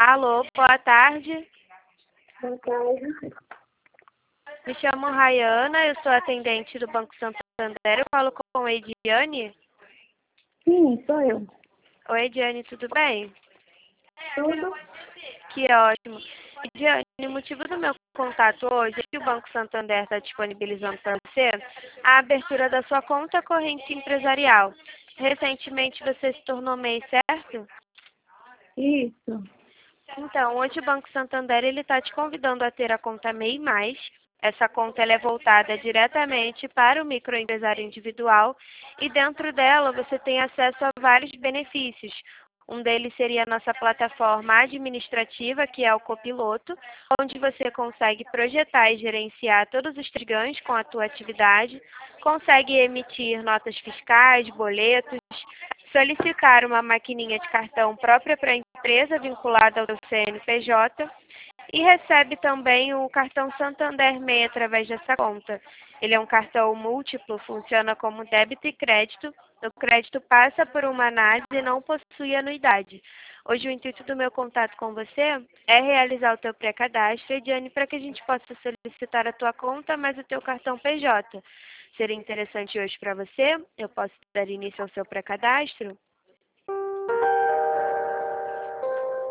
Alô, boa tarde. Boa tarde. Me chamo Rayana, eu sou atendente do Banco Santander. Eu falo com a Ediane. Sim, sou eu. Oi, Ediane, tudo bem? Tudo? Que ótimo. Ediane, o motivo do meu contato hoje é que o Banco Santander está disponibilizando para você a abertura da sua conta corrente empresarial. Recentemente você se tornou MEI, certo? Isso. Então, hoje o Banco Santander está te convidando a ter a conta MEI+. Essa conta ela é voltada diretamente para o microempresário individual e dentro dela você tem acesso a vários benefícios. Um deles seria a nossa plataforma administrativa, que é o Copiloto, onde você consegue projetar e gerenciar todos os seus ganhos com a tua atividade, consegue emitir notas fiscais, boletos, solicitar uma maquininha de cartão própria para a empresa vinculada ao CNPJ e recebe também o cartão Santander MEI através dessa conta. Ele é um cartão múltiplo, funciona como débito e crédito. O crédito passa por uma análise e não possui anuidade. Hoje o intuito do meu contato com você é realizar o teu pré-cadastro, Ediane, para que a gente possa solicitar a tua conta mais o teu cartão PJ. Seria interessante hoje para você? Eu posso dar início ao seu pré-cadastro?